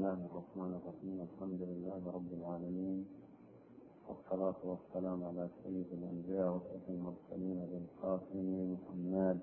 الله الرحمن الرحيم. الحمد لله رب العالمين، والصلاة والسلام على سيد الأنبياء وسيد المرسلين بالقاسم محمد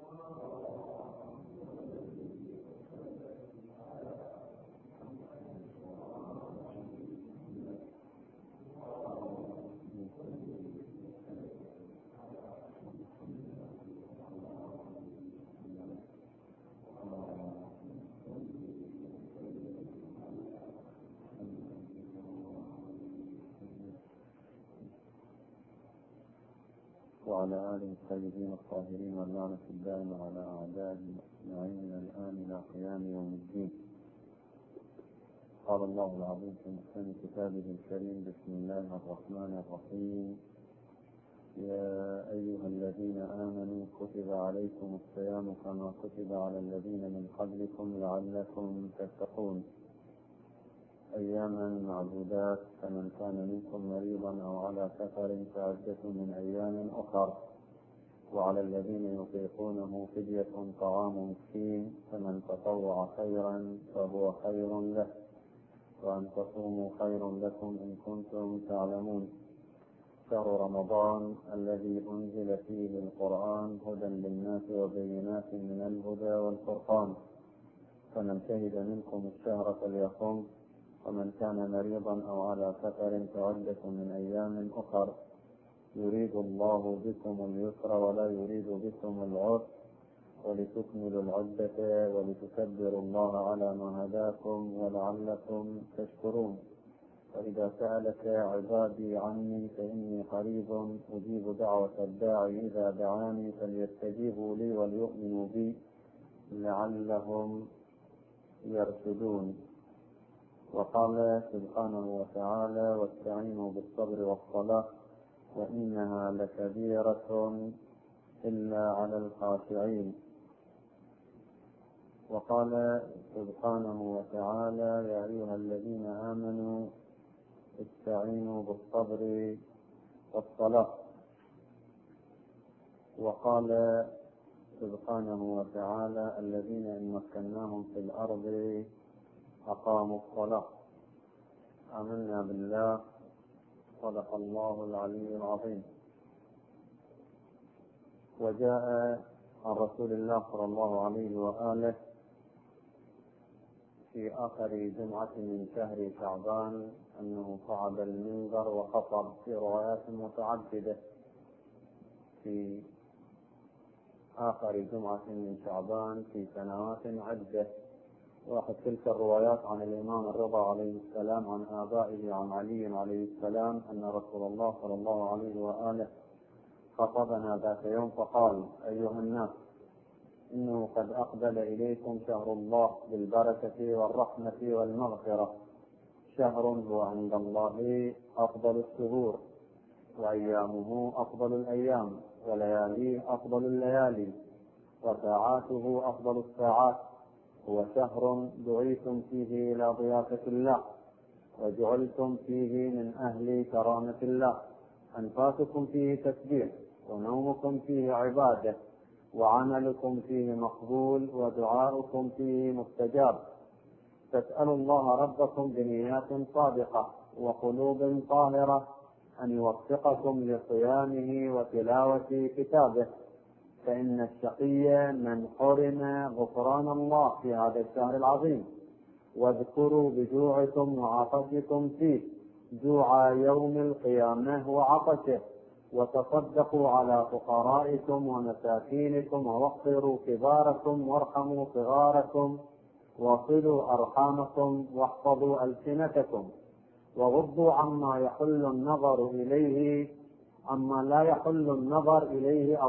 وعلى آله الطيبين الطاهرين واللعنة الدائمة على أعدائهم أجمعين الآن إلى قيام يوم الدين. قال الله العظيم في محكم كتابه الكريم: بسم الله الرحمن الرحيم. يا أيها الذين آمنوا كتب عليكم الصيام كما كتب على الذين من قبلكم لعلكم تتقون، أياما معدودات، فمن كان منكم مريضا أو على سفر فعدة من أيام أخر، وعلى الذين يطيقونه فدية طعام مسكين، فمن تطوع خيرا فهو خير له، وأن تصوموا خير لكم إن كنتم تعلمون. شهر رمضان الذي أنزل فيه القرآن هدى للناس وبينات من الهدى والفرقان، فمن شهد منكم الشهر فليصم، ومن كان مريضا أو على سفر فعدة من أيام أخر، يريد الله بكم اليسر ولا يريد بكم العسر، ولتكملوا العدة ولتكبروا الله على ما هداكم ولعلكم تشكرون. وإذا سألك عبادي عني فإني قريب أجيب دعوة الداعي إذا دعاني، فليستجيبوا لي وليؤمنوا بي لعلهم يرشدون. وقال سبحانه وتعالى: واستعينوا بالصبر والصلاة وإنها لكبيرة إلا على الخاشعين. وقال سبحانه وتعالى: يا أيها الذين آمنوا استعينوا بالصبر والصلاة. وقال سبحانه وتعالى: الذين إن مكناهم في الأرض أقاموا الصلاة. آمنا بالله، صدق الله العلي العظيم. وجاء عن رسول الله صلى الله عليه وآله في آخر جمعة من شهر شعبان أنه صعد المنبر وخطب في روايات متعددة في آخر جمعة من شعبان في سنوات عدة. واحد تلك الروايات عن الإمام الرضا عليه السلام عن آبائه عن علي عليه السلام أن رسول الله صلى الله عليه وآله خطبنا ذات يوم فقال: أيها الناس، إنه قد أقبل إليكم شهر الله بالبركة والرحمة والمغفرة، شهر هو عند الله أفضل الشهور، وأيامه أفضل الأيام، ولياليه أفضل الليالي، وساعاته أفضل الساعات. هو شهر دعيتم فيه إلى ضيافة الله، وجعلتم فيه من أهل كرامة الله، أنفاسكم فيه تسبيح، ونومكم فيه عبادة، وعملكم فيه مقبول، ودعاؤكم فيه مستجاب. فاسألوا الله ربكم بنيات صادقة وقلوب طاهرة أن يوفقكم لصيامه وتلاوة كتابه، فإن الشقي من حرم غفران الله في هذا الشهر العظيم. واذكروا بجوعكم وعطشكم فيه، جوع يوم القيامة وعطشه، وتصدقوا على فقرائكم ومساكينكم، ووقروا كباركم وارحموا صغاركم، وصلوا أرحامكم، واحفظوا ألسنتكم، وغضوا عما يحل النظر إليه، عما لا يحل النظر إليه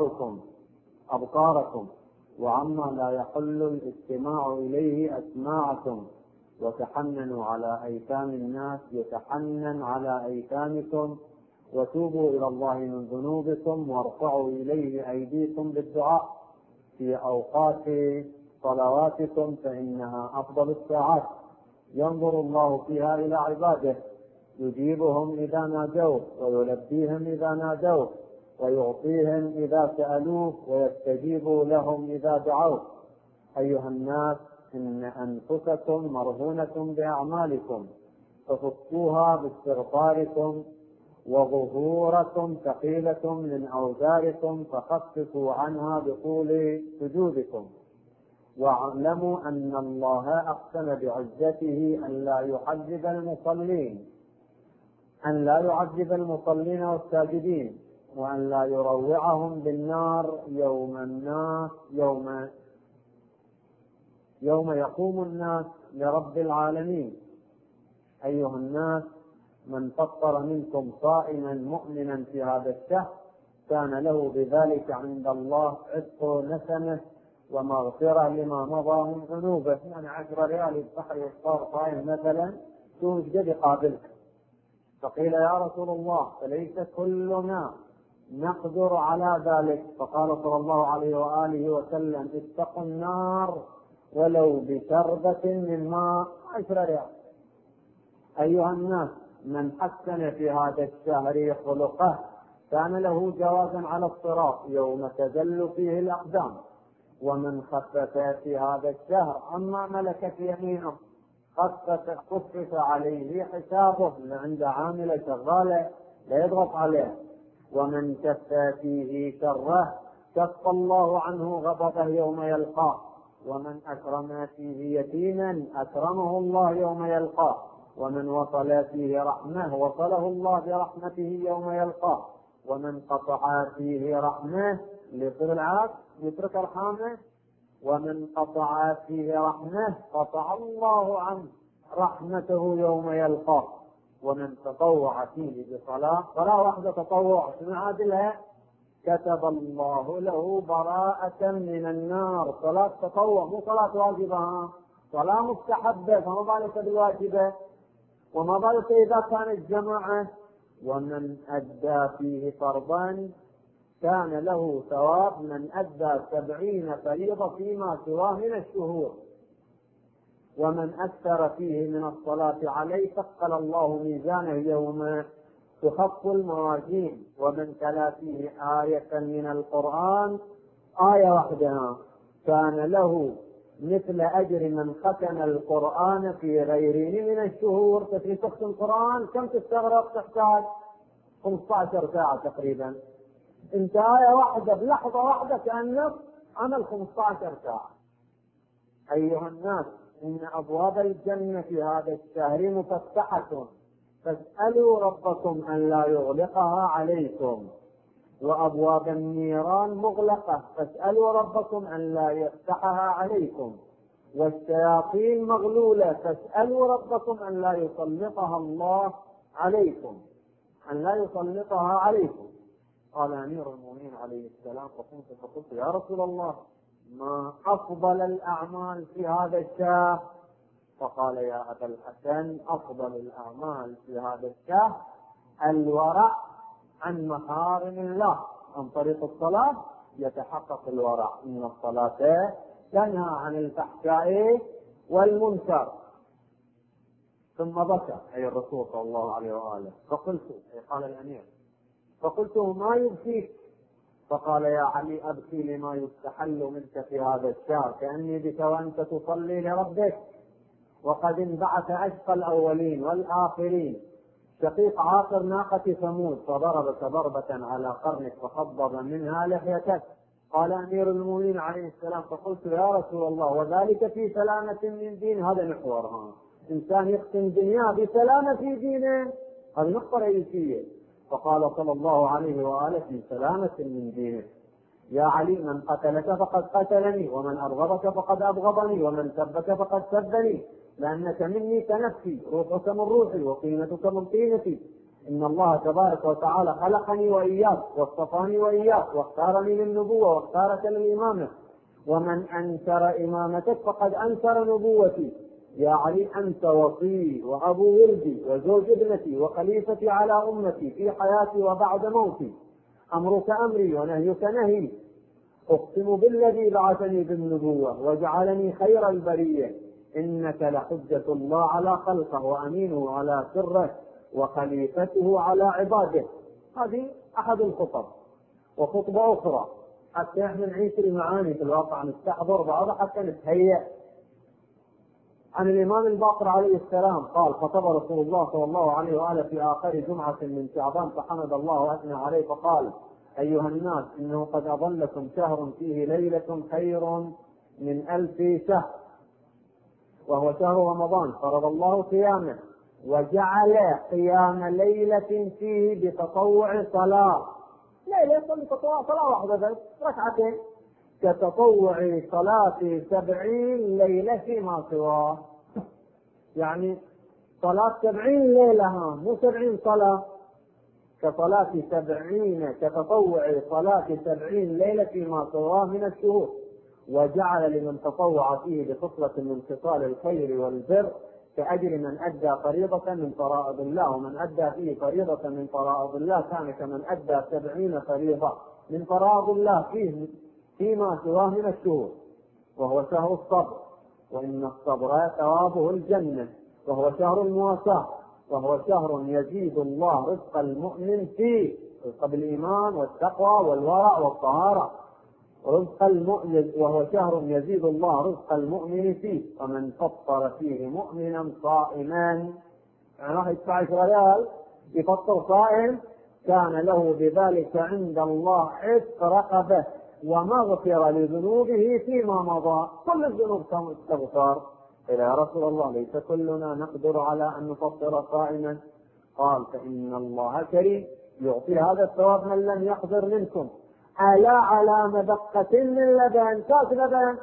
أبصاركم، وعما لا يحل الاستماع إليه أسماعكم، وتحننوا على أيتام الناس يتحنن على أيتامكم، وتوبوا إلى الله من ذنوبكم، وارفعوا إليه أيديكم بالدعاء في أوقات صلواتكم، فإنها أفضل الساعات، ينظر الله فيها إلى عباده، يجيبهم إذا نادوه، ويلبيهم إذا نادوه، ويعطيهم إذا سألوه، ويستجيب لهم إذا دعوه. أيها الناس، إن أنفسكم مرهونة بأعمالكم ففكوها باستغفاركم، وظهوركم ثقيلة من أوزاركم فخففوا عنها بطول سجودكم. واعلموا أن الله أقسم بعزته أن لا يعذب المصلين والساجدين، وأن لا يروعهم بالنار يوم يقوم الناس لرب العالمين. أيها الناس، من فطر منكم صائما مؤمنا في هذا الشهر كان له بذلك عند الله عتق نسمه ومغفرة لما مضى من ذنوبه. يعني 10 ريال البحر والصار صائم مثلا توجد قابلك. فقيل يا رسول الله فليس كلنا نقدر على ذلك، فقال صلى الله عليه وآله وسلم اتقوا النار ولو بشربة من ماء 10 ريال. أيها الناس، من حسن في هذا الشهر خلقه كان له جوازا على الصراط يوم تزل فيه الأقدام. ومن خفف في هذا الشهر أما ملكت يمينه خفف عليه حسابه، عند عامل شغالة لا يضغط عليه. ومن كف فيه شره كف الله عنه غضبه يوم يلقاه. ومن أكرم فيه يتيما أكرمه الله يوم يلقاه. ومن وصل فيه رحمه وصله الله برحمته يوم يلقاه. ومن قطع فيه رحمه يترك رحمه. ومن قطع فيه رحمه قطع الله عنه رحمته يوم يلقاه. ومن تطوع فيه صلاة واحدة تطوع عادلها كتب الله له براءة من النار. صلاة تطوع مو صلاة واجبة، صلاة مستحبة، فما بالك بالواجبة، وما بالك إذا كانت جماعة. ومن أدى فيه فرضا كان له ثواب من أدى 70 فريضة فيما سواه من الشهور. ومن أكثر فيه من الصلاة عليه ثقل الله ميزانه يوم تخف الموازين. ومن تلا فيه آية من القرآن آية وحدها كان له مثل أجر من ختم القرآن في غيره من الشهور. تفي تختم القرآن كم تستغرق؟ تحتاج 15 ساعة تقريبا. انت آية واحدة بلحظة واحدة كأنك عمل 15 ساعة. أيها الناس، إن أبواب الجنة في هذا الشهر مفتحة فاسألوا ربكم أن لا يغلقها عليكم، وأبواب النيران مغلقة فاسألوا ربكم أن لا يفتحها عليكم، والشياطين مغلولة فاسألوا ربكم أن لا يسلطها الله عليكم، قال أمير المؤمنين عليه السلام فقلت يا رسول الله ما أفضل الأعمال في هذا الشهر؟ فقال يا أبا الحسن أفضل الأعمال في هذا الشهر الورع عن محارم الله. عن طريق الصلاة يتحقق الورع، إن الصلاة تنهى عن الفحشاء والمنكر. ثم بكى أي الرسول صلى الله عليه وآله. قال الأمير فقلت ما يبكيك؟ فقال يا علي أبكي لما يستحل منك في هذا الشهر، كأني بك وأنت تصلي لربك، وقد انبعث أشقى الأولين والآخرين شقيق عاقر ناقة ثمود فضربك ضربة على قرنك فخضب منها لحيتك. قال أمير المؤمنين عليه السلام فقلت يا رسول الله وذلك في سلامة من دين؟ هذا محورها، إنسان يختم دنياه بسلامة في دينه، هذه نقطة رئيسية. فقال صلى الله عليه وآله في سلامة من دينه. يا علي من قتلك فقد قتلني، ومن أبغضك فقد أبغضني، ومن سبك فقد سبني، لأنك مني كنفسي، روحك من روحي وقيمتك من قيمتي. إن الله تبارك وتعالى خلقني وإياك واصطفاني وإياك واختارني للنبوة واختارك للإمامة، ومن أنكر إمامتك فقد أنكر نبوتي. يا علي أنت وصي وأبو ولدي وزوج ابنتي وخليفتي على أمتي في حياتي وبعد موتي، أمرك أمري ونهيك نهي. أقسم بالذي بعثني بالنبوة وجعلني خير البرية، إنك لحجة الله على خلقه وأمينه على سره وخليفته على عباده. هذه أحد الخطب. وخطبة أخرى حتى احنا نعيش المعاني في الواقع، نستحضر بعضها حتى نتهيأ. عن الإمام الباقر عليه السلام قال: خطب رسول الله صلى الله عليه وآله في آخر جمعة من شعبان فحمد الله وأثنى عليه فقال: أيها الناس، إنه قد أظلكم شهر فيه ليلة خير من 1000 شهر، وهو شهر رمضان، فرض الله قيامه وجعل قيام ليلة فيه بتطوع صلاة، ليلة يصلي تطوع صلاة واحدة بس ركعتين، كتطوع صلاة 70 ليلة فيما سواه. يعني صلاة 70 ليلة، مو 70 صلاة، كصلاة 70 كتطوع صلاة 70 ليلة فيما سواه من الشهور. وجعل لمن تطوع فيه بخصلة من خصال الخير والبر كأجر من أدى فريضة من فرائض الله، ومن أدى فيه فريضة من فرائض الله كان كمن أدى 70 فريضة من فرائض الله فيما سواه من الشهور. وهو شهر الصبر، وإن الصبر ثوابه الجنة، وهو شهر المواساة، وهو شهر يزيد الله رزق المؤمن فيه، رزق بالإيمان والتقوى والورع والطهارة، رزق المؤمن، وهو شهر يزيد الله رزق المؤمن فيه. ومن فطر فيه مؤمنا صائما، يعني راح يدفع 10 ريال يفطر صائم، كان له بذلك عند الله عتق رقبه ومغفرة لذنوبه فيما مضى. كل الذنوب تغفر. قيل: يا رسول الله، ليس كلنا نقدر على أن نفطر صائما. قال: فإن الله كريم يعطي هذا الثواب من لم يقدر منكم. ألا على مدقة من لبن، كاس لبن،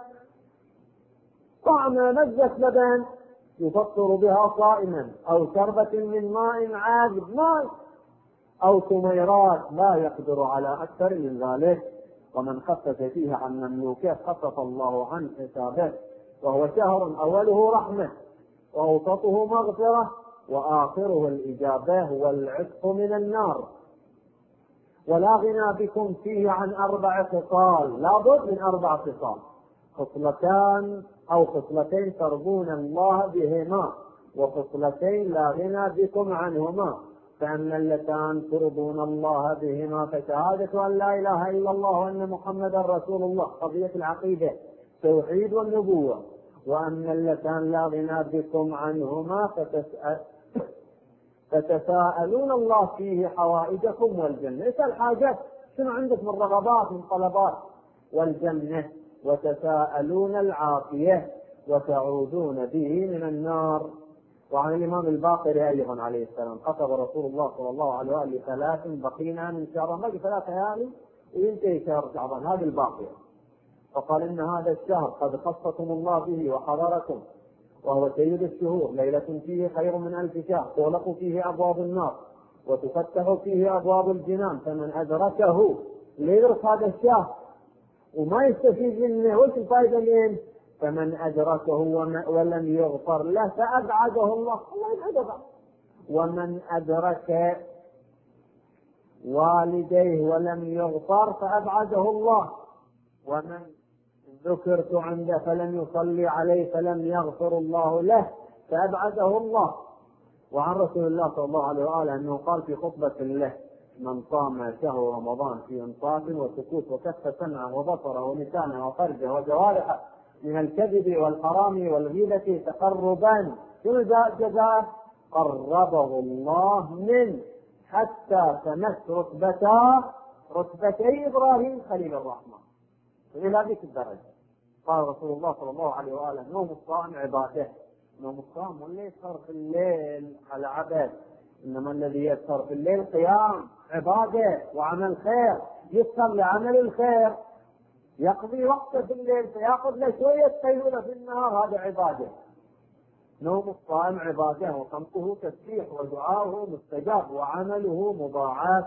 طعم مزة لبن يفطر بها صائما، أو شربة من ماء عذب ماء، أو تميرات، لا يقدر على أكثر من ذلك. ومن خفف فيه عن مملوكه خفف الله عن حسابه. وهو شهر أوله رحمة، وأوسطه مغفرة، وآخره الإجابة والعتق من النار. ولا غنى بكم فيه عن 4 خصال، لا بد من 4 خصال: خصلتان أو خصلتين ترضون الله بهما، وخصلتين لا غنى بكم عنهما. فأما اللتان ترضون الله بهما فشهادة أن لا إله إلا الله وأن محمدا رسول الله، قضية العقيدة، توحيد والنبوة. وأما اللتان لا غنى بكم عنهما فتساءلون الله فيه حوائجكم والجنة. اسأل حاجات، شنو عندك من رغبات من طلبات، والجنة. وتساءلون العافية وتعوذون به من النار. وعن الإمام الباقر أيضا عليه السلام: خطب رسول الله صلى الله عليه وآله 3 بقينا من شهر، باقي 3 ليالي وينتهي شهر شعبان، هذه الباقية. فقال: إن هذا الشهر قد خصكم الله به وحضركم، وهو سيد الشهور، ليلة فيه خير من 1000 شهر، تغلق فيه أبواب النار وتفتح فيه أبواب الجنان، فمن أدركه، اللي يدرك هذا الشهر وما يستفيد منه وش الفائدة منه؟ فمن أدركه ولم يغفر له فأبعده الله، الله يبعده. ومن أدرك والديه ولم يغفر فأبعده الله. ومن ذكرت عنده فلم يصلي عليه فلم يغفر الله له فأبعده الله. وعن رسول الله صلى الله عليه وآله أنه قال في خطبة له: من صام شهر رمضان في إنصاف وسكوت وكف سمعه وبصره ولسانه وفرجه وجوارحه من الكذب والحرام والغيبة تقربا، شنو جزاء؟ قربه الله منه حتى تمس رتبتي إبراهيم خليل الرحمن، إلى هذه الدرجة. قال رسول الله صلى الله عليه وآله: نوم الصائم عبادة. نوم الصائم واللي يسهر في الليل على عبد، إنما الذي يسهر في الليل قيام عبادة وعمل خير، يسهر لعمل الخير، يقضي وقته في الليل فيأخذ له شوية قيلولة في النهار، هذا عبادة. نوم الصائم عبادة، وصمته تسبيح، ودعاؤه مستجاب، وعمله مضاعف.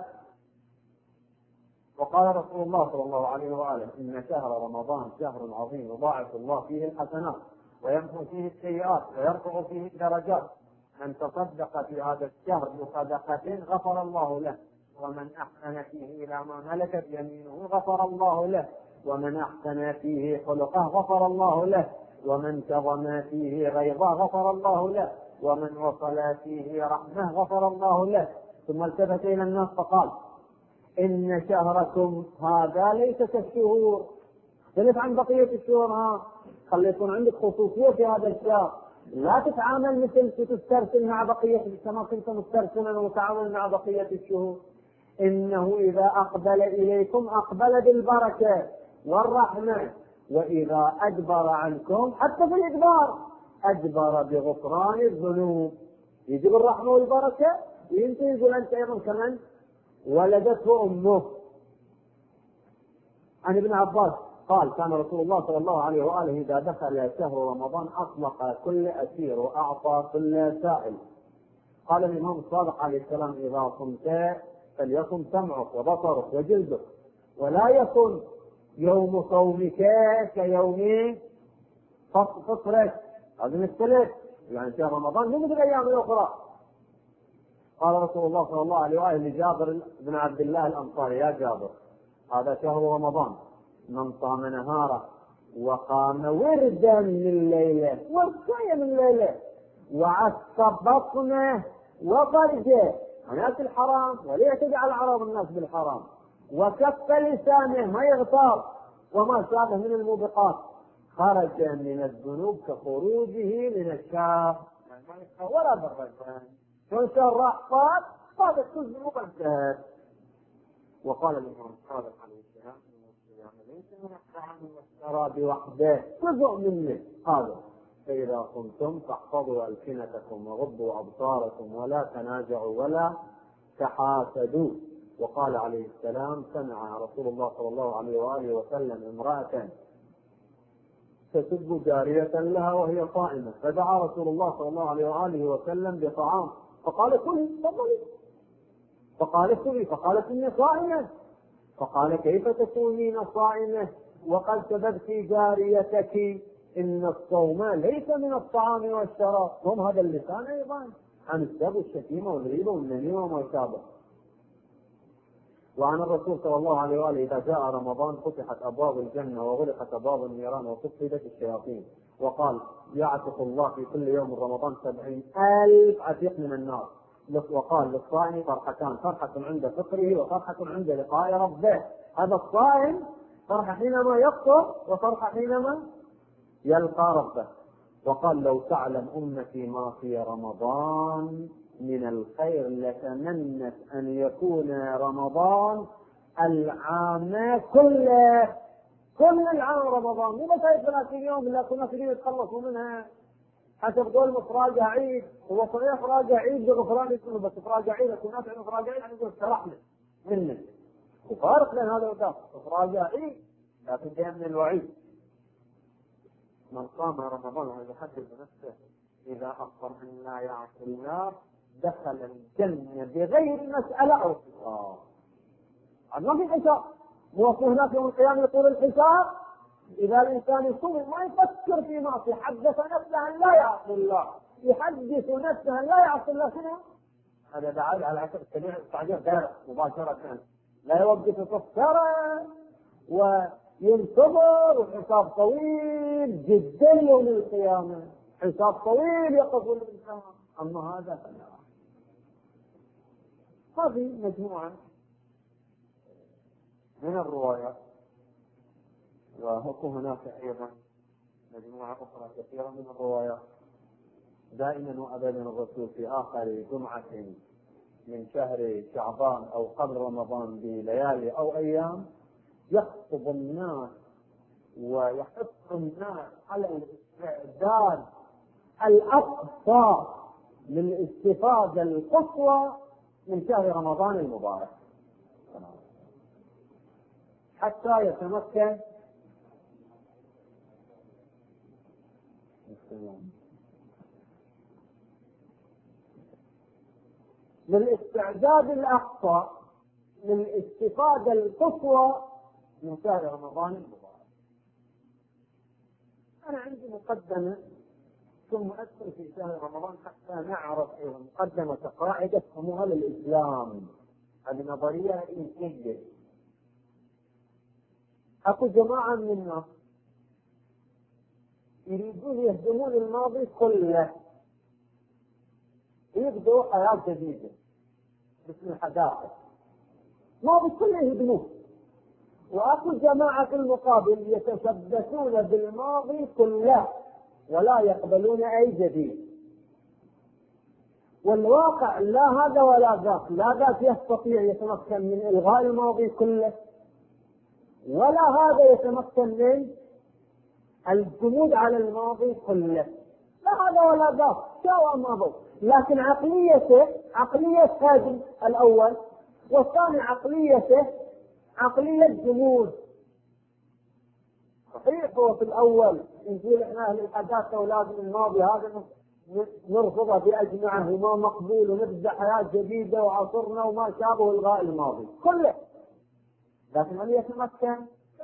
وقال رسول الله صلى الله عليه وآله: إن شهر رمضان شهر عظيم يضاعف الله فيه الحسنات ويمحو فيه السيئات ويرفع فيه الدرجات. من تصدق في هذا الشهر بصدقة غفر الله له، ومن أحسن فيه إلى ما ملكت يمينه غفر الله له، ومن أحسن فيه خلقه غفر الله له، ومن كظم فيه غيظه غفر الله له، ومن وصل فيه رحمه غفر الله له. ثم التفت إلى الناس فقال: إن شهركم هذا ليس كالشهور، اختلف عن بقية الشهور، خلي يكون عندك خصوصية في هذا الشهر. لا تتعامل مثل تسترسل مع بقية كما كنت مسترسلا وتعامل مع بقية الشهور. إنه إذا أقبل إليكم أقبل بالبركة والرحمة، وإذا أدبر عنكم حتى في الإدبار أدبر بغفران الذنوب. يجيب الرحمة والبركة وينتهي يقول أنت أيضا كمان ولدته أمه. عن ابن عباس قال كان رسول الله صلى الله عليه وآله إذا دخل شهر رمضان أطلق كل أسير وأعطى كل سائل. قال الإمام الصادق عليه السلام إذا صمت فليصم سمعك وبصرك وجلدك، ولا يكن يوم صومك كيوم فطرك. هذا مختلف، يعني شهر رمضان مو مثل الأيام الأخرى. قال رسول الله صلى الله عليه وآله لجابر بن عبد الله الأنصاري يا جابر هذا شهر رمضان من صام نهاره وقام وردا من ليله ورقيا من ليله وعصب بطنه وفرجه عن ياكل الحرام ولا يعتدي على اعراض الناس بالحرام وكف لسانه ما يغتاب وما شابه من الموبقات خرج من الذنوب كخروجه من الشهر ولا برد شو شهر راح صادق كل ذنوب انتهت. وقال الإمام الصادق عليه السلام ليس من الطعام والشراب وحده جزء منه هذا. فإذا صمتم فاحفظوا ألسنتكم وغضوا أبصاركم ولا تنازعوا ولا تحاسدوا. وقال عليه السلام سمع رسول الله صلى الله عليه وآله وسلم امرأة تسب جارية لها وهي صائمة فدعا رسول الله صلى الله عليه وآله وسلم بطعام فقال كلي تفضلي فقالت كلي فقالت إني صائمة. فقال كيف تكونين صائمة وقد سببت جاريتك؟ إن الصوم ليس من الطعام والشراب. هم هذا اللسان أيضا عن السب والشتيمة والغيبة والنميمة وما شابه. وعن الرسول صلى الله عليه وآله إذا جاء رمضان فتحت أبواب الجنة وغلقت أبواب النيران وصفدت الشياطين. وقال يعتق الله في كل يوم رمضان 70,000 عتيق من النار. وقال للصائم فرحتان فرحة عند فطره وفرحة عند لقاء ربه. هذا الصائم فرحة حينما يفطر وفرحة حينما يلقى ربه. وقال لو تعلم أمتي ما في رمضان من الخير لتمنت أن يكون رمضان العام كله كل العام رمضان مو بس 30 يوم لا كنا كثير يتخلصوا منها. حسب قول مفراجة عيد هو صحيح فراجة عيد بغفران اسمه بس فراجة عيد اكو ناس عنده فراجة عيد يعني يقول استرحنا منك وفارق بين هذا وذاك. فراجة عيد لكن جاء من الوعيد. من قام رمضان ويحدث بنفسه إذا أفطر من لا يعصي الله دخل الجنة بغير مسألة أو حساب. ما في حساب موصل هناك يوم القيامة يطول الحساب. إذا الإنسان يصوم ما يفكر في معصية حدث نفسه أن لا يعصي الله يحدث نفسه أن لا يعصي الله شنو؟ هذا دعاء على عشر السبيع التعجير دائرة مباشرة لا يوقف تفكره وينتظر وحساب طويل جدا يوم القيامة حساب طويل يقف الإنسان. أما هذا فلا. هذه مجموعة من الروايات وهكذا هناك أيضا مجموعة أخرى كثيرة من الروايات. دائما وأبدا الرسول في آخر جمعة من شهر شعبان أو قبل رمضان بليالي أو أيام يخطب الناس ويحث الناس على الاستعداد الأقصى للاستفادة القصوى من شهر رمضان المبارك حتى يتمكن للاستعداد الأقصى للاستفادة القصوى من شهر رمضان المبارك. أنا عندي مقدمة ثم أدخل في شهر رمضان حتى نعرف مقدمة قاعدة أموال الإسلام. هذه نظرية إنسانية. أكو جماعة من الناس يريدون يهدمون الماضي كله يبدوا حياة جديدة باسم الحداثة الماضي كله يهدموه. وأكو جماعة في المقابل يتشبثون بالماضي كله ولا يقبلون أي جديد. والواقع لا هذا ولا ذاك، لا ذاك يستطيع يتمكن من إلغاء الماضي كله، ولا هذا يتمكن من الجمود على الماضي كله، لا هذا ولا ذاك، شاء ما ضل. لكن عقليته عقلية هذا الأول، والثاني عقليته عقلية جمود. صحيح هو في الأول نقول احنا أهل الحداثة ولازم الماضي هذا نرفضه بأجمعه وما مقبول ونبدأ حياة جديدة وعصرنا وما شابه إلغاء الماضي كله، لكن هل يتمكن؟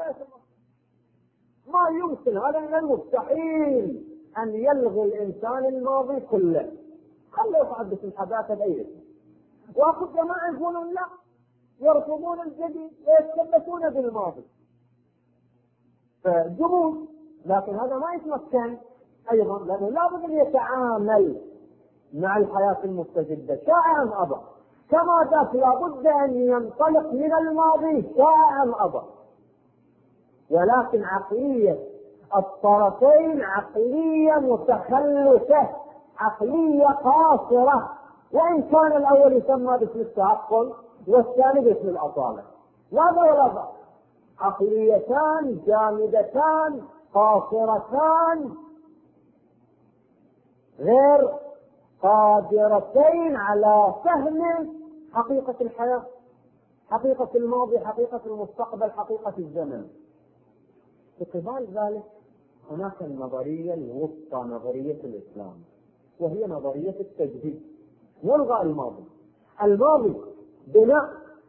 ما يمكن، هذا من المستحيل أن يلغي الإنسان الماضي كله. خلوا يتحدث الحداثة بأيه، وأخذ جماعة يقولون لا، يرفضون الجديد ويتثبتون بالماضي، فجمود. لكن هذا ما يتمكن أيضا، لأنه لابد أن يتعامل مع الحياة المستجدة شاء أم أبى، كما ذاك لابد أن ينطلق من الماضي شاء أم أبى. ولكن عقلية الطرفين عقلية متخلفة، عقلية قاصرة، وإن كان الأول يسمى باسم التعقل والثاني باسم الأصالة، لا ولا ذا، عقليتان جامدتان قاصرتان غير قادرتين على فهم حقيقة الحياة، حقيقة الماضي، حقيقة المستقبل، حقيقة الزمن. في قبال ذلك هناك النظرية الوسطى، نظرية الإسلام، وهي نظرية التجديد والغاء الماضي. الماضي بناء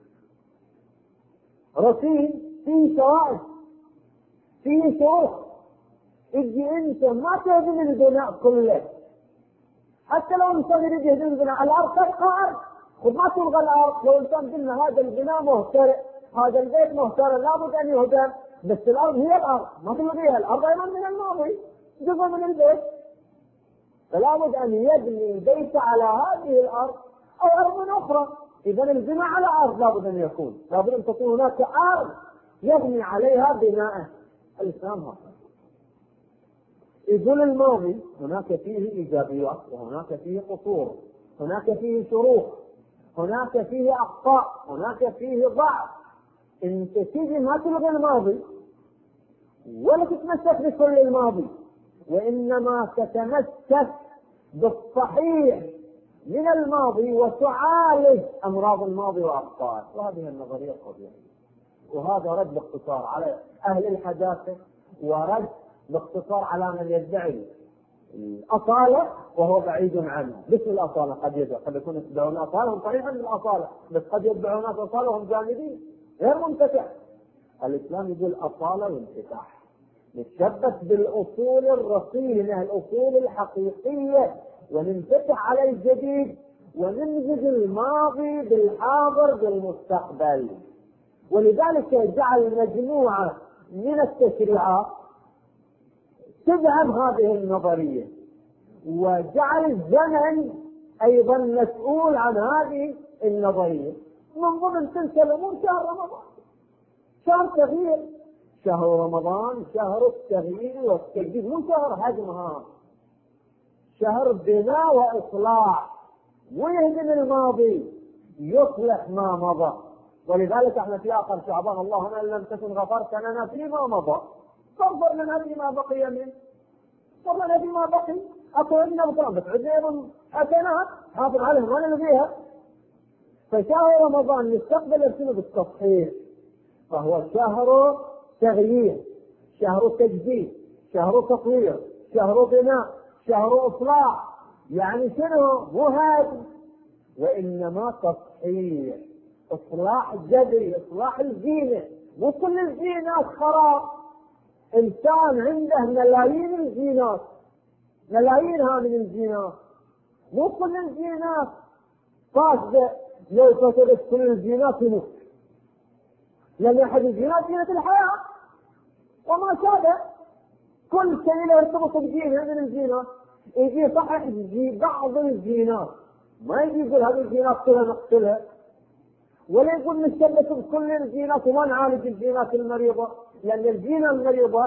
رصين فيه شوائب فيه شروط، اجي انت ما تهدم البناء كله، حتى لو انسان يريد يهدم البناء، الارض تبقى ارض، خذ ما تلغى الارض. لو انسان قلنا هذا البناء مهترئ، هذا البيت مهترئ، لابد ان يهدم، بس الارض هي الارض ما تلغيها، الارض ايضا من الماضي جزء من البيت، فلا بد ان يبني البيت على هذه الارض او ارض اخرى. اذا البناء على ارض لابد ان يكون، لابد ان تكون هناك ارض يبني عليها بناءه. الاسلام هذا يقول الماضي هناك فيه ايجابيات وهناك فيه قصور، هناك فيه شروط، هناك فيه اخطاء، هناك فيه ضعف. انت تيجي ما تلغي الماضي ولا تتمسك بكل الماضي، وانما تتمسك بالصحيح من الماضي وتعالج امراض الماضي واخطائه. وهذه النظريه القضيه، وهذا رد باختصار على اهل الحداثه، ورد باختصار على من يدعي الاصاله وهو بعيد عنه. باسم الاصاله قد يدعو، قد يكون يدعون الاصاله هم صريحا بالاصاله، بس قد يدعون اصاله وهم جامدين غير منفتح. الاسلام يقول اصاله وانفتاح، نتشبث بالاصول الرصينه، الاصول الحقيقيه، وننفتح على الجديد، ونمزج الماضي بالحاضر بالمستقبل. ولذلك جعل مجموعه من التشريعات تدعم هذه النظريه، وجعل الزمن ايضا مسؤول عن هذه النظريه. من ضمن تلك الامور شهر رمضان، شهر تغيير، شهر رمضان شهر التغيير والتجديد، مو شهر هدمها، شهر بناء واصلاح، ويهدم الماضي يصلح ما مضى. ولذلك احنا في اخر شعبان اللهم ان لم تكن غفرت لنا فيما مضى فاغفر لنا فيما بقي منه، اغفر لنا فيما بقي، اطعمنا بطعم بس عندنا حسنات حافظ عليها ما نلغيها. فشهر رمضان نستقبل السنه بالتصحيح، فهو شهر تغيير، شهر تجديد، شهر تطوير، شهر بناء، شهر اصلاح. يعني شنو؟ مو هدم وانما تصحيح، اصلاح جذري، اصلاح الزينه. مو كل الزينات خراب، انسان عنده ملايين الزينات، ملايينها من الزينات، مو كل الزينات فاسده، لو فسدت كل الزينات يموت، لأن أحد الزينات زينة الحياة وما شابه، كل شيء له يرتبط بزينة من الزينات. يجي صحيح بعض الزينات، ما يجي يقول هذه الزينات كلها نقتلها، ولا يقول نشتبك بكل الزينات وما نعالج الزينات المريضة، لأن الزينة المريضة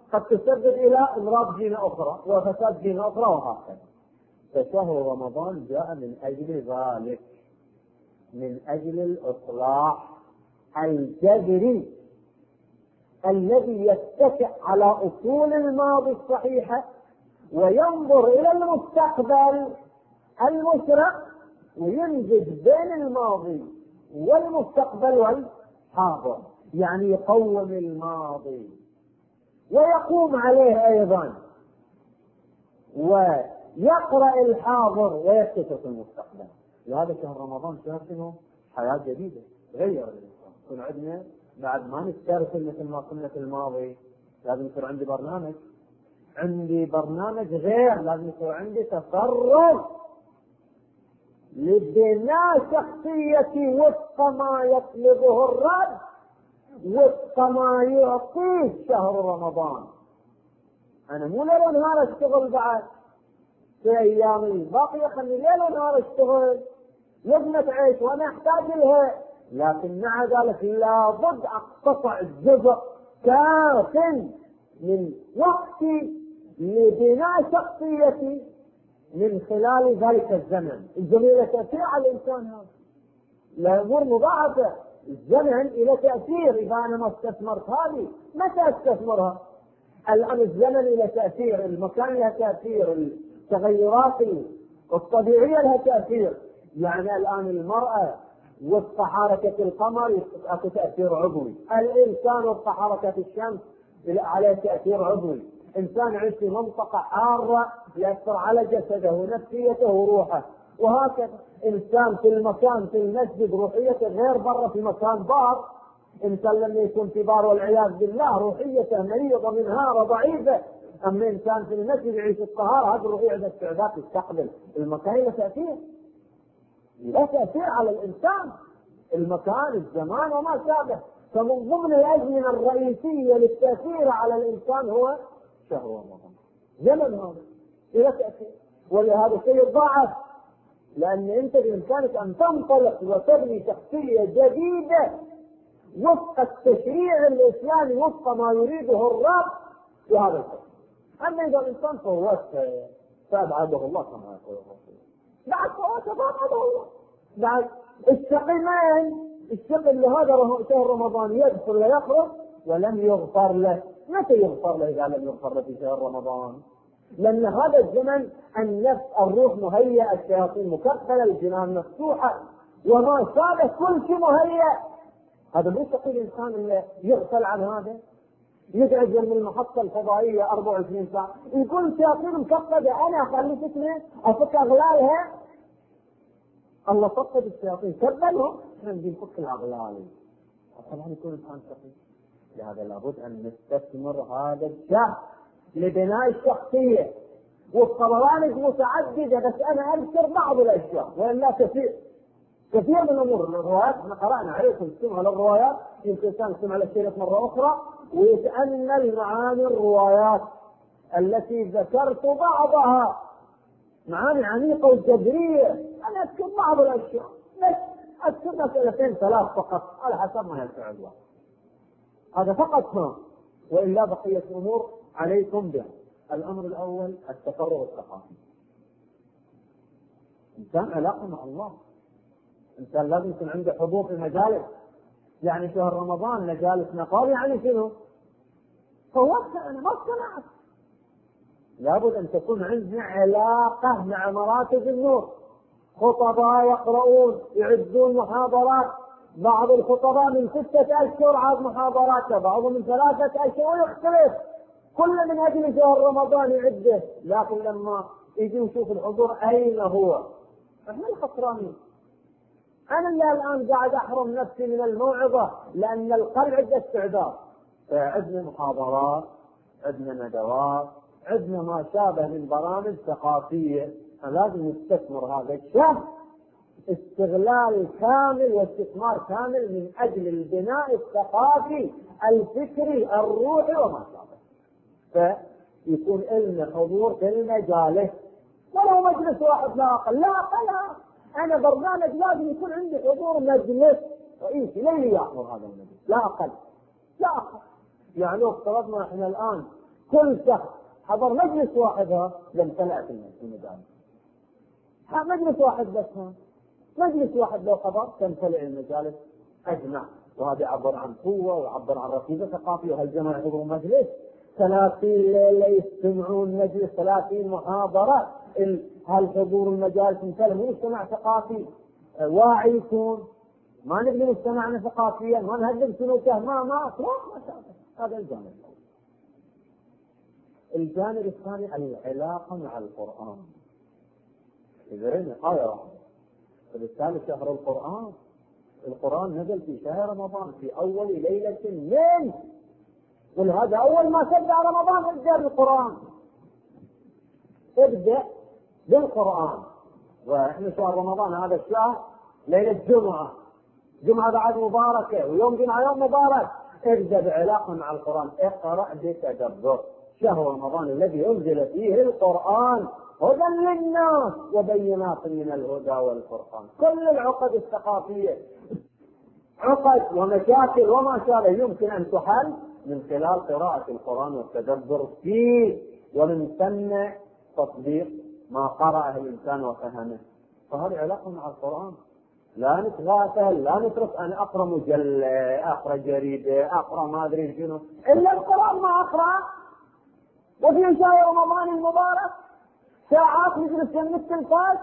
قد تسبب إلى أمراض جينة أخرى وفساد جينة أخرى وهكذا. فشهر رمضان جاء من أجل ذلك، من أجل الإصلاح الجذري الذي يتكئ على أصول الماضي الصحيحة وينظر إلى المستقبل المشرق ويمزج بين الماضي والمستقبل والحاضر، يعني يقوم الماضي ويقوم عليه أيضا ويقرأ الحاضر ويكتشف المستقبل. لهذا شهر رمضان شهر شنو؟ حياة جديدة تغير الإنسان. يكون عندنا بعد ما نسترسل مثل ما قلنا في الماضي، لازم يصير عندي برنامج غير، لازم يصير عندي تصرف لبناء شخصيتي وفق ما يطلبه الرب، وفق ما يعطيه شهر رمضان. أنا مو ليل ونهار أشتغل بعد في أيامي باقية، خلي ليل ونهار أشتغل لقمة عيش وأنا أحتاج لها، لكن مع ذلك لابد أقتطع جزء كاف من وقتي لبناء شخصيتي من خلال ذلك الزمن. الزمن تأثير على الإنسان، هذا الأمور مضاعفة. الزمن إلى تأثير، إذا أنا ما استثمرت هذه متى استثمرها؟ الآن الزمن إلى تأثير، المكان له تأثير، التغيرات الطبيعية لها تأثير. يعني الآن المرأة وفق حركة القمر أكو تأثير عضوي، الإنسان وفق حركة الشمس عليه تأثير عضوي. إنسان يعيش في منطقة حارة يأثر على جسده ونفسيته وروحه، وهكذا. إنسان في المكان في المسجد روحيته غير برا في مكان بار. إنسان لما يكون في بار والعياذ بالله روحيته مريضة منهارة ضعيفة، أما إنسان في المسجد يعيش الطهارة هذا الروحية عنده استعداد يستقبل. المكان له تأثير، له تأثير على الإنسان، المكان الزمان وما شابه. فمن ضمن الأزمنة الرئيسية للتأثير على الإنسان هو شهر رمضان. زمن هذا إلى تأثير، ولهذا الشيء يضاعف، لأن أنت بإمكانك أن تنطلق وتبني شخصية جديدة وفق التشريع الإسلامي، وفق ما يريده الرب في هذا الحكم. أما إذا الإنسان فوت فأبعده الله كما يقول الرسول، بعد فوت فأبعده الله. بعد الشقيمين، الشقي اللي هذا شهر رمضان يدخل ويخرج ولم يغفر له. متى يغفر له إذا لم يغفر له في شهر رمضان؟ لأن هذا الزمن النفس الروح مهيئة، الشياطين مكفلة، الجنان مفتوحة وما شابه، كل شيء مهيئ. هذا مو شقي الإنسان اللي يغفل عن هذا، يقعد من المحطة الفضائية 24 ساعة يقول الشياطين مكفلة، أنا أخلي فتنة أفك أغلالها. الله فقد الشياطين كذبهم، احنا نجي نفك الأغلال. طبعا يكون الإنسان شقي. لهذا لابد أن نستثمر هذا الشهر لبناء الشخصية، والطبرانج متعددة، بس أنا أذكر بعض الأشياء وإلا كثير من الأمور. الروايات احنا قرأنا عليكم السمع للروايات، يمكن كان سمع للشيخ مرة أخرى ويتأمل معاني الروايات التي ذكرت بعضها، معاني عميقة وجذرية. أنا أذكر بعض الأشياء، بس أذكر مسألتين ثلاث فقط على حسب ما يسع الوقت. هذا فقط ما، وإلا بقية الأمور عليكم بها. الأمر الأول التفرغ الثقافي. إنسان علاقة مع الله، إنسان لازم يكون عنده حضور في المجالس. يعني شهر رمضان مجالس نقال، يعني شنو؟ فوقت أنا ما اقتنعت. لابد أن تكون عندنا علاقة مع مراتب النور، خطباء يقرؤون يعدون محاضرات، بعض الخطباء من 6 أشهر عاد محاضراته، بعضهم من 3 أشهر، ويختلف كل من أجل شهر رمضان يعده. لكن لما يجي يشوف الحضور أين هو؟ احنا الخسرانين. أنا اللي الآن قاعد أحرم نفسي من الموعظة لأن القلب عنده استعداد. عندنا محاضرات، عندنا ندوات، عندنا ما شابه من برامج ثقافية، فلازم نستثمر هذا الشهر استغلال كامل واستثمار كامل من أجل البناء الثقافي الفكري الروحي وما شابه. فيكون لنا حضور في المجالس، ولو مجلس واحد لا أقل. أنا برنامج لازم يكون عندي حضور مجلس رئيسي ليه يحضر هذا المجلس، لا أقل. يعني افترضنا احنا الآن كل شخص حضر مجلس واحد لامتلأت المجالس. مجلس واحد بس، مجلس واحد لو حضر تمتلئ المجالس أجمع. وهذا يعبر عن قوة ويعبر عن ركيزة ثقافية. وهالجماعة يحضرون مجلس 30 ليلة يستمعون مجلس 30 محاضرة. هالحضور المجالس مثل مجتمع ثقافي واعي يكون. ما نبني مجتمعنا ثقافيا، ما نهدم سلوكه، ما هذا الجانب. الجانب الثاني العلاقة مع القرآن. إذا رأينا آية واحدة فبالتالي شهر القرآن نزل في شهر رمضان في أول ليلة منه، ولهذا أول ما تبدأ رمضان ابدأ بالقرآن، ابدأ بالقرآن. وإحنا شهر رمضان هذا الشهر ليلة جمعة بعد مباركة، ويوم جمعة يوم مبارك. ابدأ بعلاقة مع القرآن، اقرأ بتدبر. شهر رمضان الذي أنزل فيه القرآن هدى للناس وبينات من الهدى والفرقان. كل العقد الثقافية، عقد ومشاكل وما شابه، يمكن أن تحل من خلال قراءة القرآن والتدبر فيه، ومن ثم تطبيق ما قرأه الإنسان وفهمه. فهذه علاقة مع القرآن. لا نتغافل، لا نترك أن أقرأ مجلة، أقرأ جريدة، أقرأ ما أدري شنو، إلا القرآن ما أقرأ. وفي شهر رمضان المبارك ساعات نجلس جنب التلفاز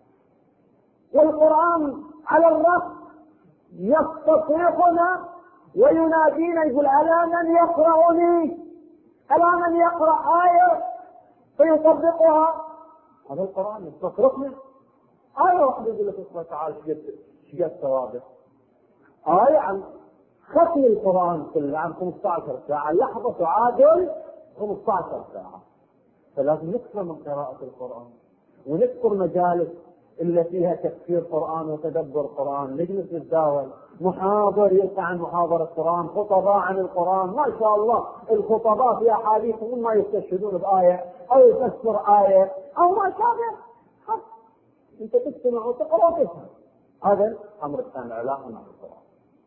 والقرآن على الرف يستصيحنا وينادينا، يقول ألا من يقرأني، ألا من يقرأ آية فيطبقها. هذا القرآن يستصرخنا. آية واحدة يقول لك اقرأ تعال شقد ثوابت. آية عن ختم القرآن كله عن 15 ساعة، لحظة تعادل 15 ساعة. فلازم نكثر من قراءة القرآن، ونذكر مجالس اللي فيها تفسير قرآن وتدبر قرآن. نجلس نتداول، محاضر يلقى عن محاضرة القرآن، خطباء عن القرآن. ما شاء الله الخطباء في أحاديثهم ما يستشهدون بآية أو يفسر آية أو ما شابه. أنت تستمع وتقرأ وتفهم. هذا الأمر الثاني، العلاقة مع القرآن.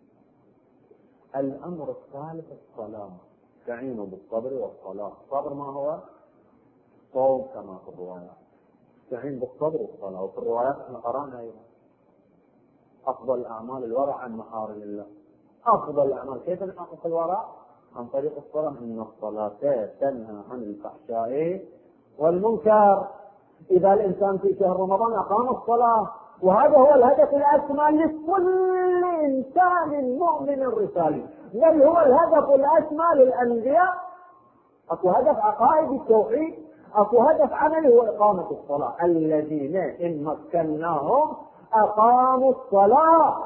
الأمر الثالث الصلاة. استعينوا بالصبر والصلاة. الصبر ما هو؟ صوم كما في الروايات. استعين بالصبر والصلاة. وفي الروايات احنا قرأنا أيضا أفضل الأعمال الورع عن محارم الله. أفضل الأعمال كيف نحقق الورع؟ عن طريق الصلاة. إن الصلاة تنهى عن الفحشاء والمنكر. إذا الإنسان في شهر رمضان أقام الصلاة، وهذا هو الهدف الأسمى لكل إنسان مؤمن رسالي، بل هو الهدف الأسمى للأنبياء. أكو هدف عقائدي التوحيد، أكو هدف عملي هو إقامة الصلاة. الذين إن مكناهم أقاموا الصلاة.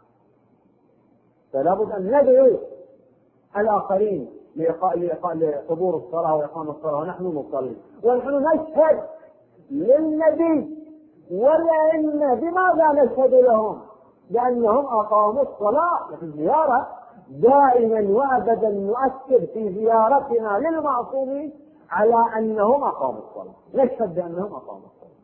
فلا بد أن ندعو الآخرين لحضور الصلاة وإقامة الصلاة، ونحن نصلي ونحن نشهد للنبي والأئمة. بماذا نشهد لهم؟ لأنهم أقاموا الصلاة. في الزيارة دائما وأبدا نؤكد في زيارتنا للمعصومين على أنهم أقاموا الصلاة، نشهد بأنهم أقاموا الصلاة.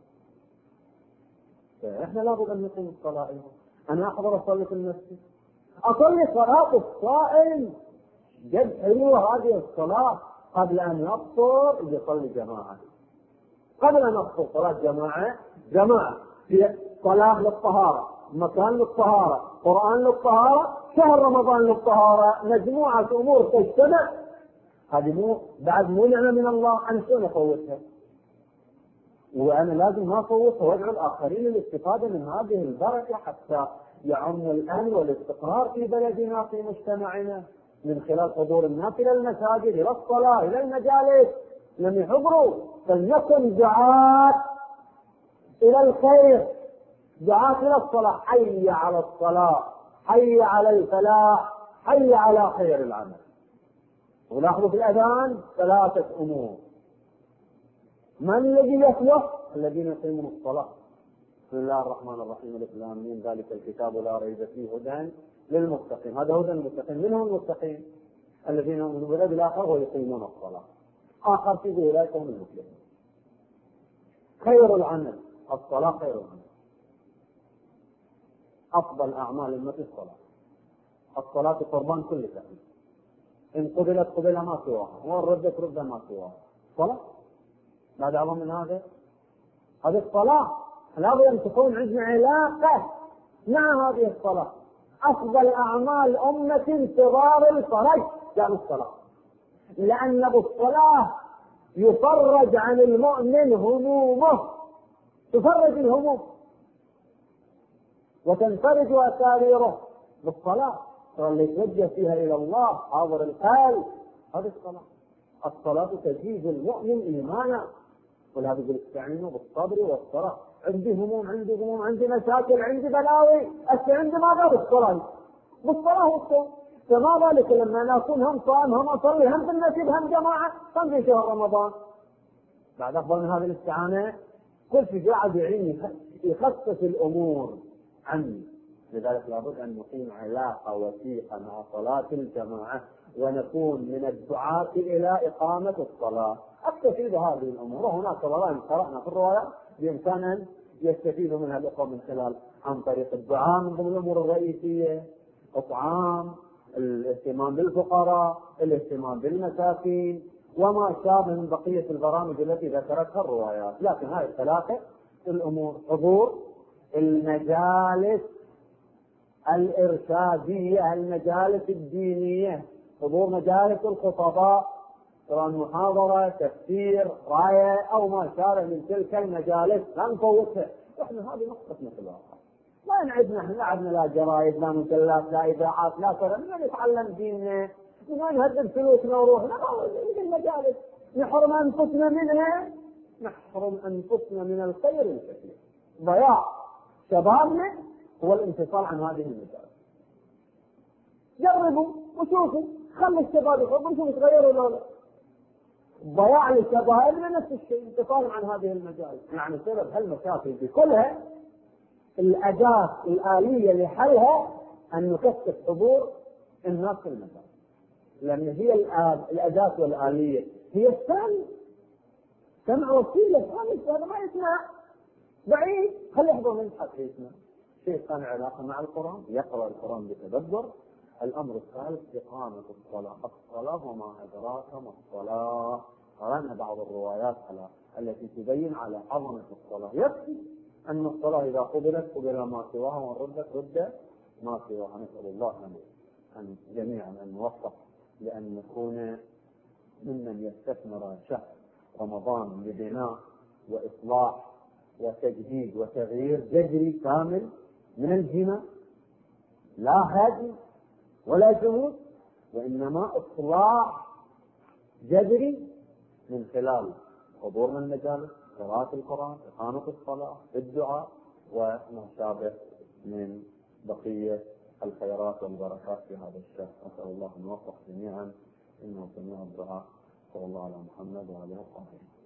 فإحنا لابد أن نقيم الصلاة أيضا. أنا أحضر أصلي في المسجد، أصلي صلاة الصائم. جد حلوة هذه الصلاة. قبل أن يفطر يصلي جماعة، قبل أن يفطر صلاة جماعة في صلاة للطهارة، مكان للطهارة، قرآن للطهارة، شهر رمضان للطهارة، مجموعة أمور تجتمع. هذه بعد مو نعمة من الله. أنا شلون أفوتها؟ وأنا لازم ما أفوتها، وأدعو الآخرين للاستفادة من هذه البركة حتى يعم الأمن والاستقرار في بلدنا في مجتمعنا، من خلال حضور الناس إلى المساجد، إلى الصلاة، إلى المجالس. لم يحضروا فلنكن دعاة إلى الخير، دعاة إلى الصلاة. حي على الصلاة، حي على الفلاح، حي على خير العمل. ونأخذ في الأذان 3 أمور. من الذي يصلح؟ الذين يقيمون الصلاة. بسم الله الرحمن الرحيم، الف لام ميم، ذلك الكتاب لا ريب فيه هدى للمتقين. هذا هدى المتقين. منهم المتقين الذين يؤمنون باليوم الآخر ويقيمون الصلاة. آخر في أولئك هم المفلحون. خير العمل الصلاة، خير العمل. أفضل أعمال الأمة الصلاة. الصلاة قربان كل شيء. إن قبلت قبل ما سواها، وإن ردت رد ما سواها. صلاة بعد أعظم من هذا؟ هذه الصلاة لابد أن تكون عندنا علاقة مع هذه الصلاة. أفضل أعمال أمة انتظار الفرج يعني الصلاة، لأن بالصلاة يفرج عن المؤمن همومه، تفرج الهموم وتنفرج أساريره بالصلاة، اللي يتوجه فيها إلى الله حاضر القلب. هذه الصلاة. الصلاة تزيد المؤمن إيمانا، ولهذا يقول استعينوا بالصبر والصلاة. عندي هموم، عندي غموم، عندي مشاكل، عندي بلاوي، عندي ماذا؟ بالصلاة والصوم. فما بالك لما أنا أكون هم صائم هم أصلي هم بالنسيب هم جماعة هم في شهر رمضان. بعد أفضل من هذه الاستعانة كل شيء قاعد يعين يخصص الأمور عني. لذلك لابد أن نقيم علاقة وثيقة مع صلاة الجماعة، ونكون من الدعاة إلى إقامة الصلاة. أستفيد هذه الأمور، وهناك والله قرأنا في الروايات بإمكان أن يستفيد منها الأخوة من خلال عن طريق الدعاء من ضمن الأمور الرئيسية، الطعام، الاهتمام بالفقراء، الاهتمام بالمساكين، وما شابه من بقية البرامج التي ذكرتها الروايات. لكن هذه الثلاثة الأمور: حضور المجالس الإرشادية، المجالس الدينية، حضور مجالس الخطباء سواء محاضرة، تفسير، راية أو ما شابه من تلك المجالس، لا نفوتها. احنا هذه نقطتنا في الواقع. ما نعدنا، احنا لا عدنا لا جرايد لا مجلات لا إذاعات لا كذا، من نتعلم ديننا وما نهدم فلوسنا وروحنا في المجالس، نحرم أنفسنا منها، نحرم أنفسنا من الخير الكثير. ضياع شبابنا هو الانفصال عن هذه المجالس. جربوا وشوفوا، خلي الشباب يحبوا شوفوا يتغيروا ولا لا. ضياع لشبابنا نفس الشيء، انفصال عن هذه المجالس. يعني سبب هالمشاكل دي كلها الأداة الآلية لحلها أن نكثف حضور الناس في المجالس، لأن هي الأداة والآلية هي الثانية. سمع وسيلة ثانية، هذا ما يسمع بعيد، خلي يحضر من حق يسمع. شيء ثاني علاقة مع القرآن، يقرأ القرآن بتدبر. الأمر الثالث إقامة الصلاة. الصلاة وما أدراك ما الصلاة. قرأنا بعض الروايات التي تبين على عظمة الصلاة. يكفي أن الصلاة إذا قبلت قبل ما سواها، وإن ردت رد ما سواها. نسأل الله أن جميعا أن نوفق لأن نكون ممن يستثمر شهر رمضان لبناء وإصلاح وتجديد وتغيير جذري كامل من الجنة، لا هدم ولا جهود، وإنما إصلاح جذري من خلال حضورنا المجالس، قراءة القرآن، إقامة الصلاة، الدعاء، وما شابه من بقية الخيرات والبركات في هذا الشهر. نسأل الله أن نوفق جميعا، إنه سميع الدعاء. صلى الله على محمد وعلى آله وصحبه.